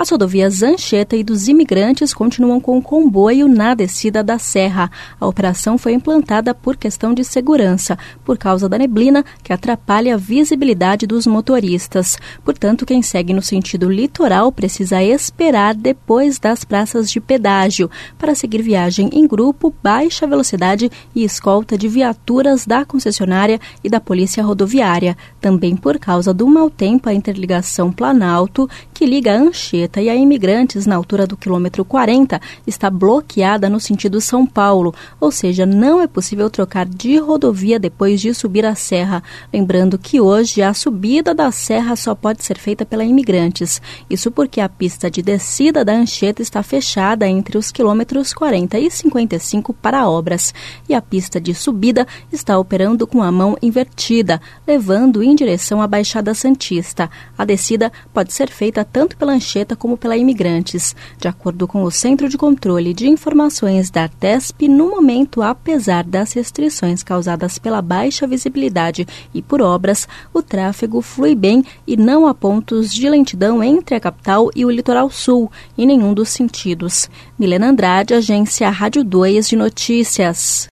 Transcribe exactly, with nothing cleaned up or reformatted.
As rodovias Anchieta e dos Imigrantes continuam com o comboio na descida da serra. A operação foi implantada por questão de segurança, por causa da neblina que atrapalha a visibilidade dos motoristas. Portanto, quem segue no sentido litoral precisa esperar depois das praças de pedágio para seguir viagem em grupo, baixa velocidade e escolta de viaturas da concessionária e da Polícia Rodoviária. Também por causa do mau tempo, a interligação Planalto, que liga a Anchieta e a Imigrantes na altura do quilômetro quarenta, está bloqueada no sentido São Paulo, ou seja, não é possível trocar de rodovia depois de subir a serra. Lembrando que hoje a subida da serra só pode ser feita pela Imigrantes. Isso porque a pista de descida da Anchieta está fechada entre os quilômetros quarenta e cinquenta e cinco para obras, e a pista de subida está operando com a mão invertida, levando em direção à Baixada Santista. A descida pode ser feita tanto pela Anchieta como pela Imigrantes. De acordo com o Centro de Controle de Informações da Artesp, no momento, apesar das restrições causadas pela baixa visibilidade e por obras, o tráfego flui bem e não há pontos de lentidão entre a capital e o litoral sul, em nenhum dos sentidos. Milena Andrade, Agência Rádio dois de Notícias.